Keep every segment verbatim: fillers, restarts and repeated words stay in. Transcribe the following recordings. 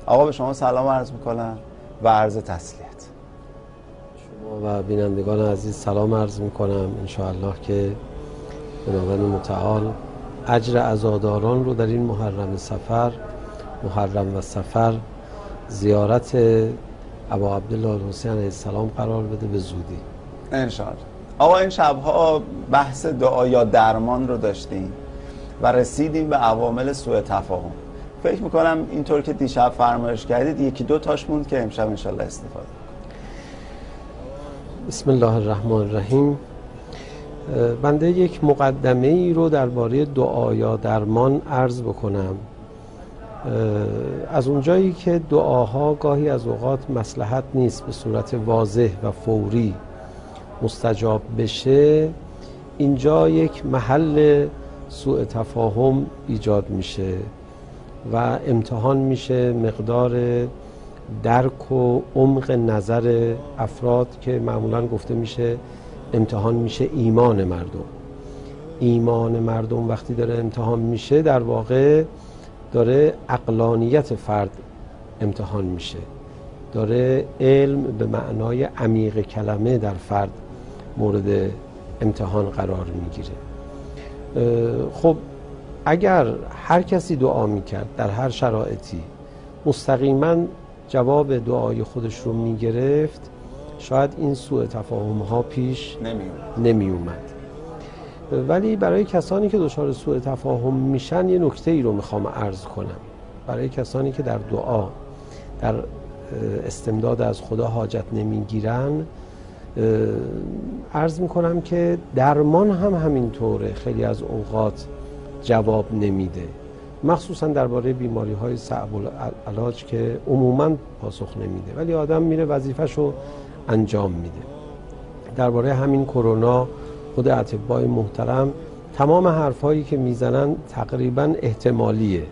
آقا به شما سلام عرض میکنم و عرض تسلیت. شما و بینندگان عزیز سلام عرض میکنم. انشاءالله که خداوند متعال اجر عزاداران رو در این محرم سفر محرم و سفر زیارت ابا عبدالله الحسین علیه السلام قرار بده به زودی انشاءالله. آقا این شبها بحث دعا یا درمان رو داشتیم و رسیدیم به عوامل سوء تفاهم. فکر میکنم اینطور که دیشب فرمایش کردید یکی دو تاش موند که امشب انشاءالله استفاده کنیم. بسم الله الرحمن الرحیم. بنده یک مقدمه ای رو درباره دعا یا درمان عرض بکنم. از اونجایی که دعاها گاهی از اوقات مصلحت نیست به صورت واضح و فوری مستجاب بشه، اینجا یک محل سوء تفاهم ایجاد میشه و امتحان میشه مقدار درک و عمق نظر افراد که معمولا گفته میشه امتحان میشه ایمان مردم. ایمان مردم وقتی داره امتحان میشه در واقع داره عقلانیت فرد امتحان میشه، داره علم به معنای عمیق کلمه در فرد مورد امتحان قرار میگیره. خب اگر هر کسی دعا میکرد در هر شرایطی مستقیما جواب دعای خودش رو میگرفت، شاید این سوء تفاهم ها پیش نمی اومد. ولی برای کسانی که دچار سوء تفاهم میشن یه نکته ای رو میخوام عرض کنم. برای کسانی که در دعا در استمداد از خدا حاجت نمیگیرن عرض میکنم که درمان هم همینطوره، خیلی از اوقات جواب نمیده، مخصوصا درباره بیماری های صعب العلاج که عموما پاسخ نمیده ولی آدم میره وظیفه‌شو انجام میده. درباره همین کرونا خود اطباء محترم تمام حرفایی که میزنن تقریبا احتمالیه.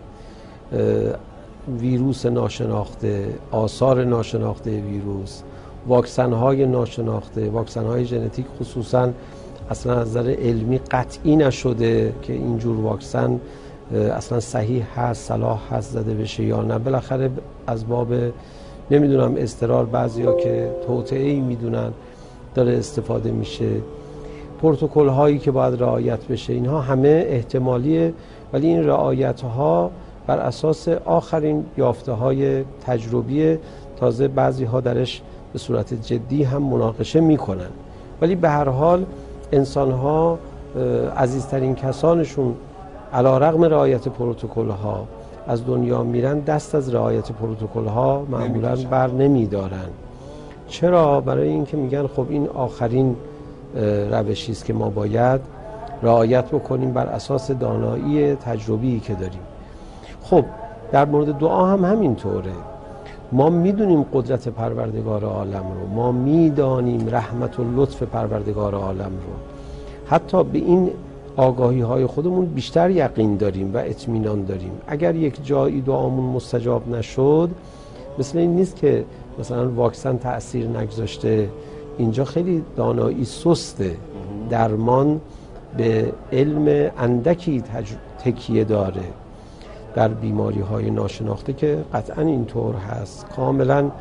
ویروس ناشناخته، آثار ناشناخته ویروس، واکسن های ناشناخته، واکسن های ژنتیک خصوصا اصلا از نظر علمی قطعی نشده که اینجور واکسن اصلا صحیح هست، صلاح هست زده بشه یا نه. بالاخره از باب نمیدونم اضطرار بعضیا که توطئه‌ای میدونن داره استفاده میشه. پروتکل هایی که باید رعایت بشه اینها همه احتمالیه، ولی این رعایت ها بر اساس آخرین یافته های تجربی، تازه بعضی ها درش به صورت جدی هم مناقشه میکنن. ولی به هر حال انسان ها عزیزترین کسانشون علیرغم رعایت پروتکل ها از دنیا میرن، دست از رعایت پروتکل ها معمولا بر نمیدارن. چرا؟ برای اینکه میگن خب این آخرین روشی است که ما باید رعایت بکنیم بر اساس دانایی تجربی که داریم. خب در مورد دعا هم همینطوره. ما میدونیم قدرت پروردگار عالم رو، ما میدانیم رحمت و لطف پروردگار عالم رو، حتی به این آگاهی های خودمون بیشتر یقین داریم و اطمینان داریم. اگر یک جایی دعامون مستجاب نشد، مثل این نیست که مثلا واکسن تأثیر نگذاشته. اینجا خیلی دانایی سسته، درمان به علم اندکی تکیه داره. در بیماری های ناشناخته که قطعا اینطور هست، کاملا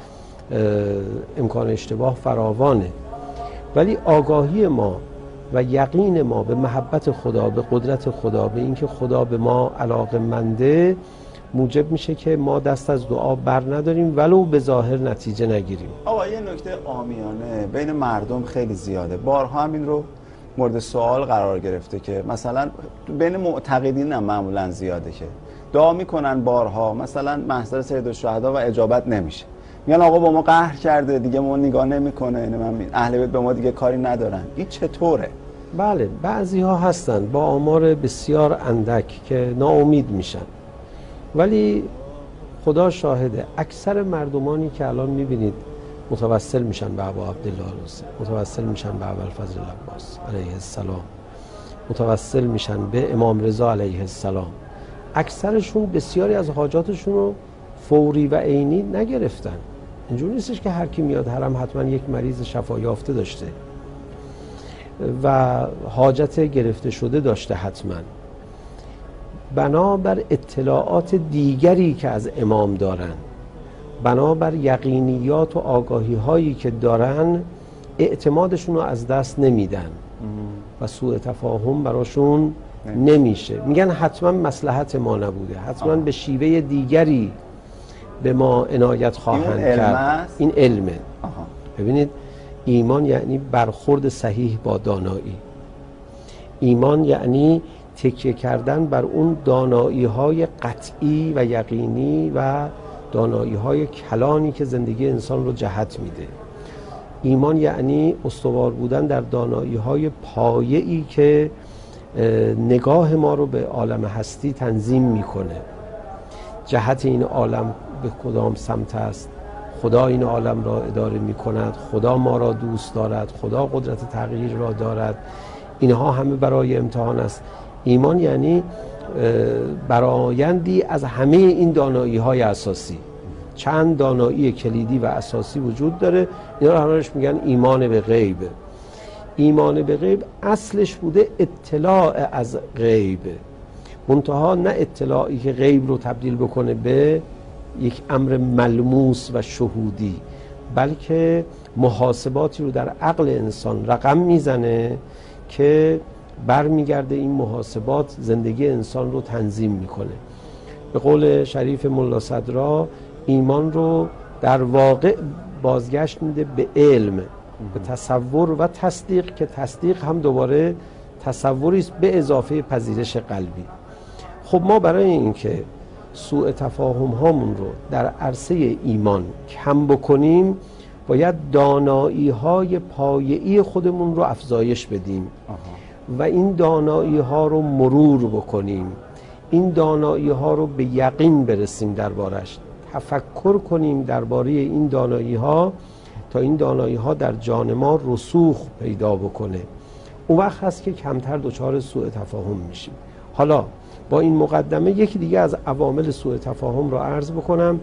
امکان اشتباه فراوانه، ولی آگاهی ما و یقین ما به محبت خدا، به قدرت خدا، به اینکه خدا به ما علاقه‌منده، موجب میشه که ما دست از دعا بر نداریم ولو به ظاهر نتیجه نگیریم. آقا یه نکته عامیانه بین مردم خیلی زیاده، بارها همین رو مورد سوال قرار گرفته که مثلا بین معتقدین هم معمولا زیاده که دعا میکنن بارها، مثلا محضر سید الشهدا و اجابت نمیشه، میگن آقا با ما قهر کرده دیگه، ما نگاه نمیکنه، من اهل بیت به ما دیگه کاری ندارن. این چطوره؟ بله، بعضی ها هستن با آمار بسیار اندک که ناامید میشن، ولی خدا شاهده اکثر مردمانی که الان میبینید متوسل میشن به ابا عبدالله الحسین، متوسل میشن به ابوالفضل العباس علیه السلام، متوسل میشن به امام رضا علیه السلام، اکثرشون بسیاری از حاجاتشون رو فوری و عینی نگرفتن. اینجور نیستش که هر کی میاد حرم حتما یک مریض شفا یافته داشته و حاجت گرفته شده داشته حتما. بنابر اطلاعات دیگری که از امام دارن بنابر یقینیات و آگاهی هایی که دارن اعتمادشون رو از دست نمیدن و سوء تفاهم براشون نمیشه. میگن حتما مصلحت ما نبوده، حتما آه. به شیوه دیگری به ما عنایت خواهند این کرد. علم این علمه. آها. ببینید ایمان یعنی برخورد صحیح با دانایی. ایمان یعنی تکیه کردن بر اون دانایی های قطعی و یقینی و دانایی های کلانی که زندگی انسان رو جهت میده. ایمان یعنی استوار بودن در دانایی های پایه‌ای که نگاه ما رو به عالم هستی تنظیم میکنه. جهت این عالم به کدام سمت است، خدا این عالم را اداره میکند، خدا ما را دوست دارد، خدا قدرت تغییر را دارد. اینها همه برای امتحان است. ایمان یعنی برآیندی از همه این دانایی های اساسی. چند دانایی کلیدی و اساسی وجود داره، اینا رو همش میگن ایمان به غیب. ایمان به غیب اصلش بوده اطلاع از غیب، منتها نه اطلاعی که غیب رو تبدیل بکنه به یک امر ملموس و شهودی، بلکه محاسباتی رو در عقل انسان رقم میزنه که برمیگرده این محاسبات زندگی انسان رو تنظیم میکنه. به قول شریف ملا صدرا ایمان رو در واقع بازگشت میده به علم، به تصور و تصدیق، که تصدیق هم دوباره تصوری است به اضافه پذیرش قلبی. خب ما برای اینکه سوء تفاهم هامون رو در عرصه ایمان کم بکنیم باید دانایی های پایه‌ای خودمون رو افزایش بدیم آها. و این دانایی ها رو مرور بکنیم، این دانایی ها رو به یقین برسیم دربارش، تفکر کنیم درباره این دانایی ها تا این دانایی ها در جان ما رسوخ پیدا بکنه. اون وقت هست که کمتر دچار سوء تفاهم میشیم. حالا با این مقدمه یکی دیگه از عوامل سوء تفاهم رو عرض بکنم.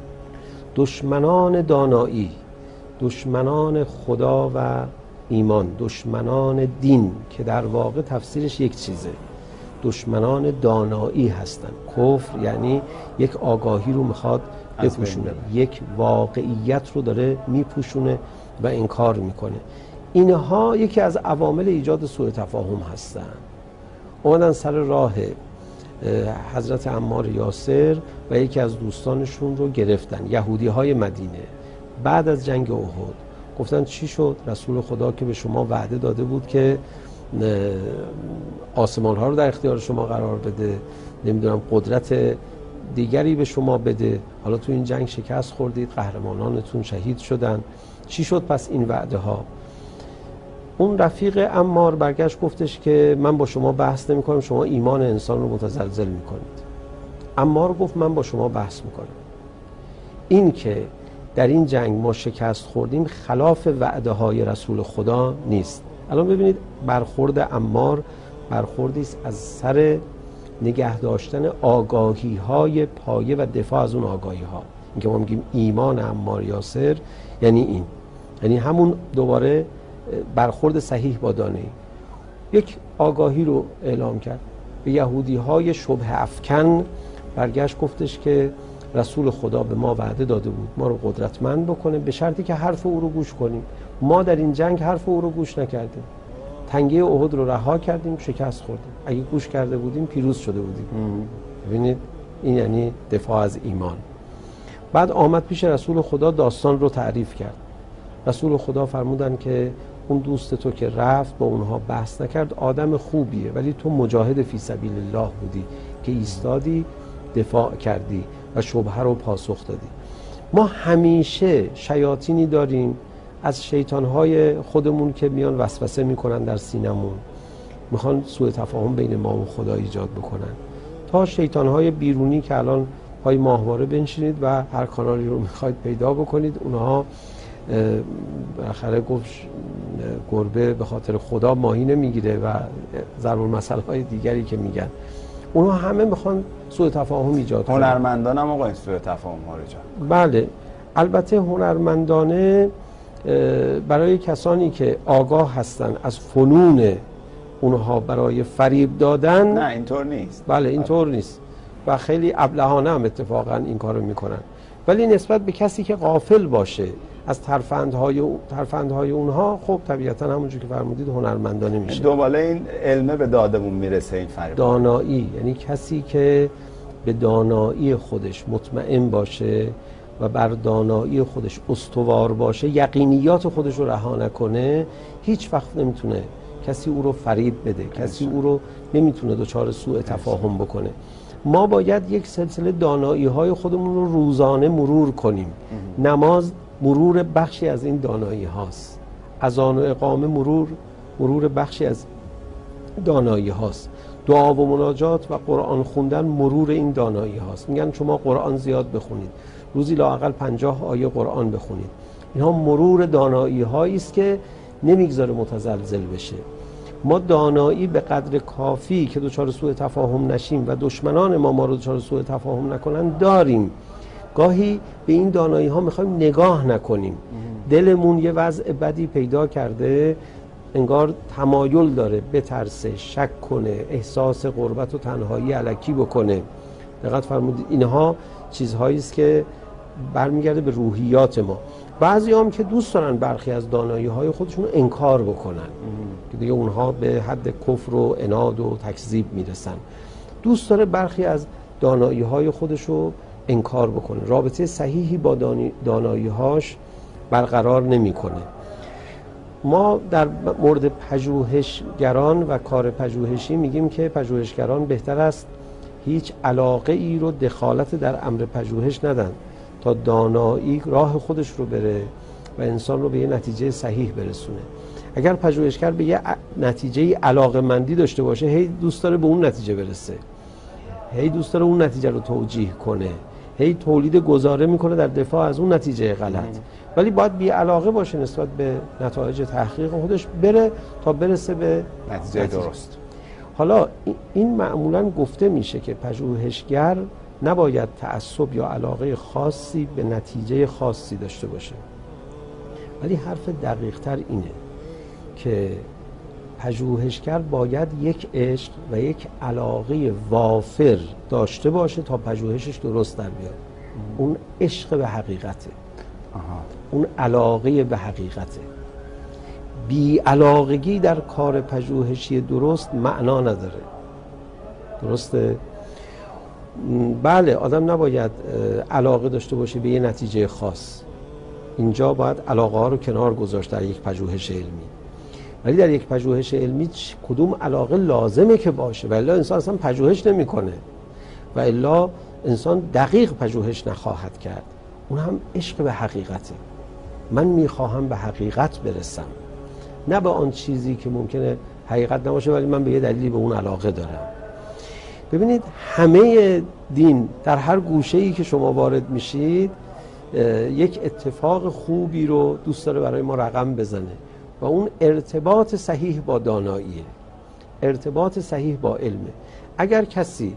دشمنان دانایی، دشمنان خدا و ایمان، دشمنان دین که در واقع تفسیرش یک چیزه، دشمنان دانایی هستن. کفر یعنی یک آگاهی رو میخواد بپوشونه، یک واقعیت رو داره میپوشونه و انکار میکنه. اینها یکی از عوامل ایجاد سوء تفاهم هستن. اومدن سر راه حضرت عمار یاسر و یکی از دوستانشون رو گرفتن، یهودی های مدینه. بعد از جنگ احد گفتن چی شد؟ رسول خدا که به شما وعده داده بود که آسمان ها رو در اختیار شما قرار بده، نمیدونم قدرت دیگری به شما بده، حالا تو این جنگ شکست خوردید، قهرمانانتون شهید شدن، چی شد پس این وعده ها؟ اون رفیق عمار برگشت گفتش که من با شما بحث نمی کنم، شما ایمان انسان رو متزلزل می کنید. عمار گفت من با شما بحث می کنم. این که در این جنگ ما شکست خوردیم خلاف وعده های رسول خدا نیست. الان ببینید برخورد عمار برخوردی است از سر نگه داشتن آگاهی های پایه و دفاع از اون آگاهی ها. این که ما میگیم ایمان عمار یاسر یعنی این، یعنی همون دوباره برخورد صحیح با دانایی. یک آگاهی رو اعلام کرد به یهودی های شبه افکن، برگشت گفتش که رسول خدا به ما وعده داده بود ما رو قدرتمند بکنه به شرطی که حرف او رو گوش کنیم. ما در این جنگ حرف او رو گوش نکردیم، تنگه احد رو رها کردیم، شکست خوردیم. اگه گوش کرده بودیم پیروز شده بودیم. ببینید این یعنی دفاع از ایمان. بعد آمد پیش رسول خدا داستان رو تعریف کرد. رسول خدا فرمودن که اون دوست تو که رفت با اونها بحث نکرد آدم خوبیه، ولی تو مجاهد فی سبیل الله بودی که ایستادی دفاع کردی و شبهه رو پاسخ دادی. ما همیشه شیاطینی داریم از شیطانهای خودمون که میان وسوسه میکنن در سینمون، میخوان سوء تفاهم بین ما و خدا ایجاد بکنن، تا شیطانهای بیرونی که الان پای ماهواره بنشینید و هر کانالی رو میخواید پیدا بکنید، اونها بالاخره گفت گربه به خاطر خدا ماهی نمیگیره و ضرب المثل های دیگری که میگن، اونها همه میخوان سوء تفاهم ایجاد کنن. هنرمندان هم آقا سوء تفاهم ها رو ایجاد. بله البته هنرمندانه برای کسانی که آگاه هستن از فنون اونها برای فریب دادن، نه اینطور نیست. بله اینطور نیست و خیلی ابلهانه هم اتفاقا این کارو میکنن. ولی نسبت به کسی که غافل باشه از ترفندهای ترفندهای اونها، خب طبیعتا همونجور که فرمودید هنرمندانه میشه. دوباره این علمه به دادمون میرسه. این فرق دانایی یعنی کسی که به دانایی خودش مطمئن باشه و بر دانایی خودش استوار باشه، یقینیات خودش رو رها نکنه، هیچ وقت نمیتونه کسی او رو فریب بده، کسی او رو نمیتونه دچار سوء تفاهم بکنه. ما باید یک سلسله دانایی های خودمون رو روزانه مرور کنیم. نماز مرور بخشی از این دانایی هاست، اذان و اقامه مرور مرور بخشی از دانایی هاست، دعا و مناجات و قرآن خوندن مرور این دانایی هاست. میگن شما قرآن زیاد بخونید، روزی لااقل پنجاه آیه قرآن بخونید. اینها مرور دانایی هایی است که نمیگذاره متزلزل بشه. ما دانایی به قدر کافی که دچار سوء تفاهم نشیم و دشمنان ما ما رو دچار سوء تفاهم نکنن داریم. گاهی به این دانایی ها میخوایم نگاه نکنیم. دلمون یه وضع بدی پیدا کرده، انگار تمایل داره بترسه، شک کنه، احساس غربت و تنهایی الکی بکنه. دقت فرمودید اینها چیزهایی است که برمیگرده به روحیات ما. بعضی هم که دوست دارن برخی از دانایی های خودشون رو انکار بکنن که دیگه اونها به حد کفر و عناد و تکذیب میرسن. دوست داره برخی از دانایی های خودش رو انکار بکنه، رابطه صحیحی با دانایی هاش برقرار نمیکنه. ما در مورد پژوهشگران و کار پژوهشی میگیم که پژوهشگران بهتر است هیچ علاقه ای رو دخالت در امر پژوهش ندن تا دانایی راه خودش رو بره و انسان رو به یه نتیجه صحیح برسونه. اگر پژوهشگر به یه نتیجه علاقه‌مندی داشته باشه، هی دوست داره به اون نتیجه برسه، هی دوست داره اون نتیجه رو توجیه کنه، هی تولید گزاره میکنه در دفاع از اون نتیجه غلط، ولی باید بی علاقه باشه نسبت به نتایج تحقیق خودش، بره تا برسه به نتیجه, نتیجه درست. حالا این معمولا گفته میشه که پژوهشگر نباید تعصب یا علاقه خاصی به نتیجه خاصی داشته باشه، ولی حرف دقیق تر اینه که پژوهشگر باید یک عشق و یک علاقه وافر داشته باشه تا پژوهشش درست در بیاد. اون عشق به حقیقته، آها. اون علاقه به حقیقته. بی علاقگی در کار پژوهشی درست معنا نداره. درسته؟ بله، آدم نباید علاقه داشته باشه به یه نتیجه خاص. اینجا باید علاقه ها رو کنار گذاشت در یک پژوهش علمی. ولی در یک پژوهش علمی کدوم علاقه لازمه که باشه؟ و الا انسان اصلا پژوهش نمیکنه، و الا انسان دقیق پژوهش نخواهد کرد. اون هم عشق به حقیقته. من میخواهم به حقیقت برسم، نه به آن چیزی که ممکنه حقیقت نباشه ولی من به یه دلیلی به اون علاقه دارم. ببینید همه دین در هر گوشه‌ای که شما وارد میشید یک اتفاق خوبی رو دوست داره برای ما رقم بزنه و اون ارتباط صحیح با داناییه، ارتباط صحیح با علمه. اگر کسی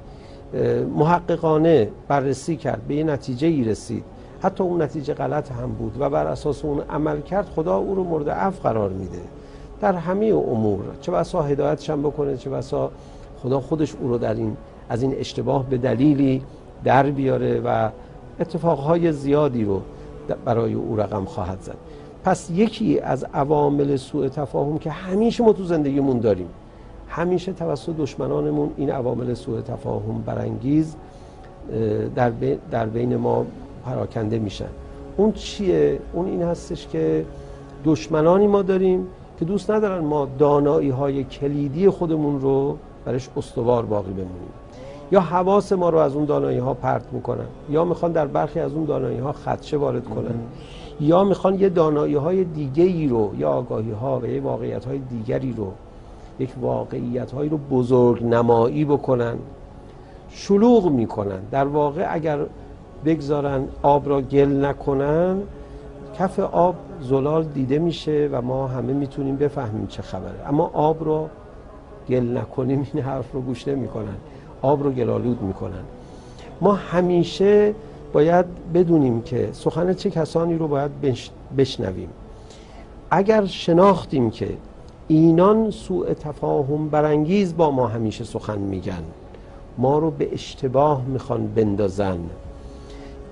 محققانه بررسی کرد، به یه نتیجه‌ای رسید، حتی اون نتیجه غلط هم بود و بر اساس اون عمل کرد، خدا او رو مورد عفو قرار میده در همه امور. چه بسا هدایتش هم بکنه، چه بسا خدا خودش او رو در این از این اشتباه به دلیلی در بیاره و اتفاقهای زیادی رو برای او رقم خواهد زد. پس یکی از عوامل سوء تفاهم که همیشه ما تو زندگیمون داریم، همیشه توسط دشمنانمون این عوامل سوء تفاهم برانگیز در بین, در بین ما پراکنده میشن. اون چیه؟ اون این هستش که دشمنانی ما داریم که دوست ندارن ما دانایی های کلیدی خودمون رو برش استوار باقی بمونیم، یا حواس ما رو از اون دانایی ها پرت میکنن، یا میخوان در برخی از اون دانایی ها خدشه وارد کنن، یا میخوان یه دانایی های دیگری رو، یا آگاهی ها و یه واقعیت های دیگری رو، یک واقعیت هایی رو بزرگ نمایی بکنن، شلوغ میکنن. در واقع اگر بگذارن آب را گل نکنن، کف آب زلال دیده میشه و ما همه میتونیم بفهمیم چه خبره، اما آب رو گل نکنیم این حرف رو گوش نمیکنن، آب رو گلالود میکنن. ما همیشه باید بدونیم که سخن چه کسانی رو باید بشنویم. اگر شناختیم که اینان سوء تفاهم برانگیز با ما همیشه سخن میگن، ما رو به اشتباه میخوان بندازن،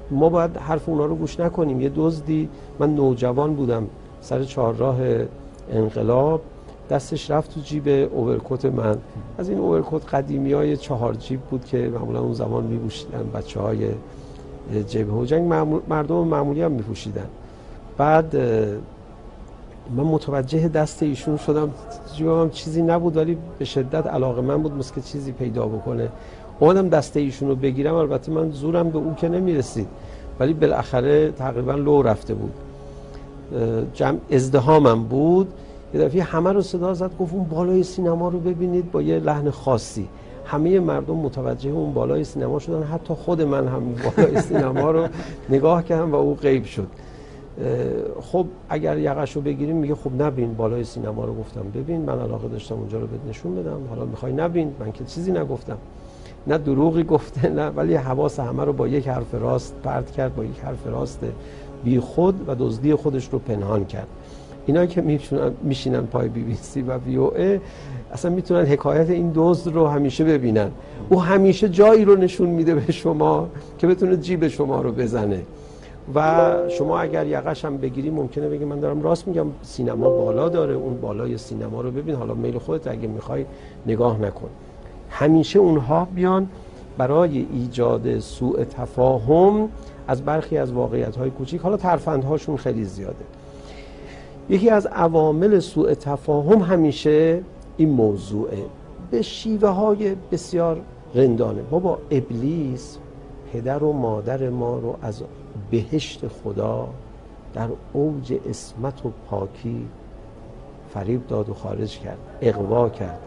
ما باید حرف اونا رو گوش نکنیم. یه دزدی، من نوجوان بودم سر چهارراه انقلاب، دستش رفت تو جیب اوورکوت من، از این اوورکوت قدیمی های چهار جیب بود که معمولا اون زمان میپوشیدن بچه های جبهه و جنگ، مردم معمولی هم میپوشیدن. بعد من متوجه دست ایشون شدم، جیبم هم چیزی نبود ولی به شدت علاقه من بود مثل که چیزی پیدا بکنه. اومدم دست ایشون رو بگیرم، البته من زورم به اون که نمیرسید ولی بالاخره تقریبا لو رفته بود، جمع ازدهامم بود. یه دفعه همه رو صدا زد، گفت اون بالای سینما رو ببینید، با یه لحن خاصی. همه مردم متوجه اون بالای سینما شدن، حتی خود من هم بالای سینما رو نگاه کردم و او غیب شد. خب اگر یقش رو بگیریم میگه خب نبین بالای سینما رو. گفتم ببین، من علاقه داشتم اونجا رو بهت نشون بدم، حالا میخوای نبین؟ من که چیزی نگفتم، نه دروغی گفته نه، ولی حواس همه رو با یک حرف راست پرت کرد، با یک حرف راست بی خود و دزدی خودش رو پنهان کرد. اینایی که میشونن میشینن پای بی بی سی و وی او ای اصلا میتونن حکایت این دزد رو همیشه ببینن. او همیشه جایی رو نشون میده به شما که بتونه جیب شما رو بزنه و شما اگر یقش هم بگیری ممکنه بگی من دارم راست میگم، سینما بالا داره، اون بالای سینما رو ببین، حالا میل خودت اگه میخوای نگاه نکن. همیشه اونها بیان برای ایجاد سوء تفاهم از برخی از واقعیت‌های کوچیک، حالا ترفندهاشون خیلی زیاده. یکی از عوامل سوء تفاهم همیشه این موضوعه، به شیوه های بسیار رندانه. بابا ابلیس پدر و مادر ما رو از بهشت خدا در اوج عصمت و پاکی فریب داد و خارج کرد، اغوا کرد.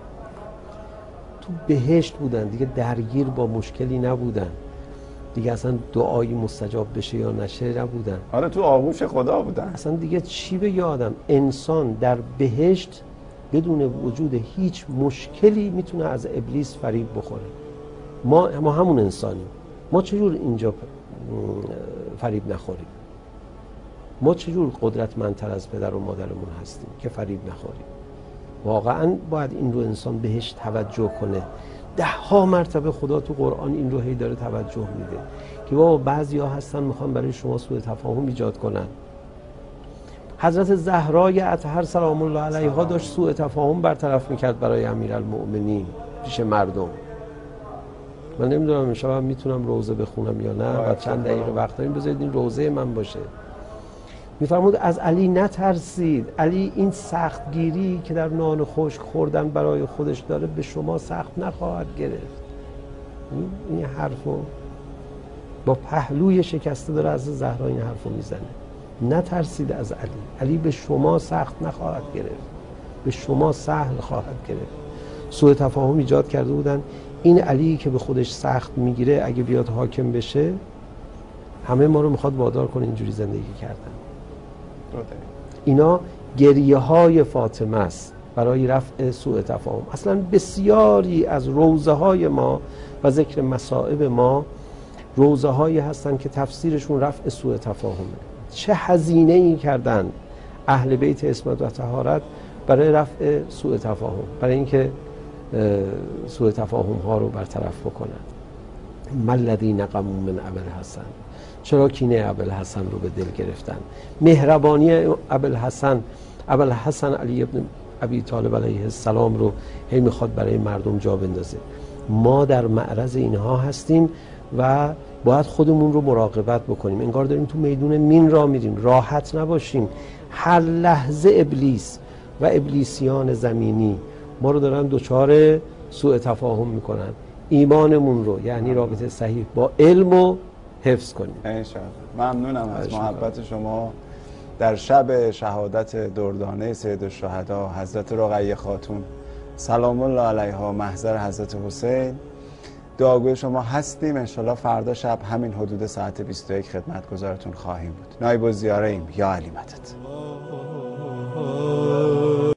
تو بهشت بودن دیگه، درگیر با مشکلی نبودن دیگه، اصلا دعایی مستجاب بشه یا نشه نبودن. آره تو آغوش خدا بودن. اصلا دیگه چی بگه آدم؟ انسان در بهشت بدون وجود هیچ مشکلی میتونه از ابلیس فریب بخوره. ما ما همون انسانیم. ما چجور اینجا فریب نخوریم؟ ما چجور قدرتمندتر از پدر و مادرمون هستیم که فریب نخوریم؟ واقعا باید این رو انسان بهش توجه کنه. ده ها مرتبه خدا تو قرآن این رو هی داره توجه میده که بابا بعضیا هستن میخوان برای شما سوء تفاهم ایجاد کنن. حضرت زهرای اطهر سلام الله علیها داشت سوء تفاهم برطرف میکرد برای امیرالمؤمنین پیش مردم. من نمیدونم امشب میتونم روزه بخونم یا نه، بعد چند دقیقه وقت داریم، بذارید این روزه من باشه. میفرمود از علی نترسید، علی این سختگیری که در نان خشک خوردن برای خودش داره به شما سخت نخواهد گرفت. این حرفو با پهلوی شکسته داره از زهرا این حرفو میزنه. نترسید از علی، علی به شما سخت نخواهد گرفت، به شما سهل خواهد گرفت. سوء تفاهم ایجاد کرده بودن. این علی که به خودش سخت میگیره اگه بیاد حاکم بشه همه ما رو میخواد وادار کنه اینجوری زندگی کردن. اینا گریه های فاطمه است برای رفع سوء تفاهم. اصلا بسیاری از روزه های ما و ذکر مصائب ما روزه هایی هستن که تفسیرشون رفع سوء تفاهمه. چه هزینه ای کردن اهل بیت عصمت و طهارت برای رفع سوء تفاهم، برای اینکه سوء تفاهم ها رو برطرف بکنن. ملذی نقموا من ابوالحسن، چرا کینه ابوالحسن رو به دل گرفتن؟ مهربانی ابوالحسن ابوالحسن علی ابن ابی طالب علیه السلام رو هی میخواد برای مردم جا بندازه. ما در معرض اینها هستیم و باید خودمون رو مراقبت بکنیم. انگار داریم تو میدون مین را میریم، راحت نباشیم. هر لحظه ابلیس و ابلیسیان زمینی ما رو دارن دچار سوء تفاهم میکنن. ایمانمون رو یعنی رابطه صحیح با علم و حفظ کنیم. انشاءالله. ممنونم از محبت شما. در شب شهادت دردانه سید الشهدا حضرت رقیه خاتون سلام الله علیها محضر حضرت حسین دعاگوی شما هستیم. انشالله فردا شب همین حدود ساعت بیست و یک خدمتگزارتون خواهیم بود. نایب الزیاره ایم. یا علی مدد.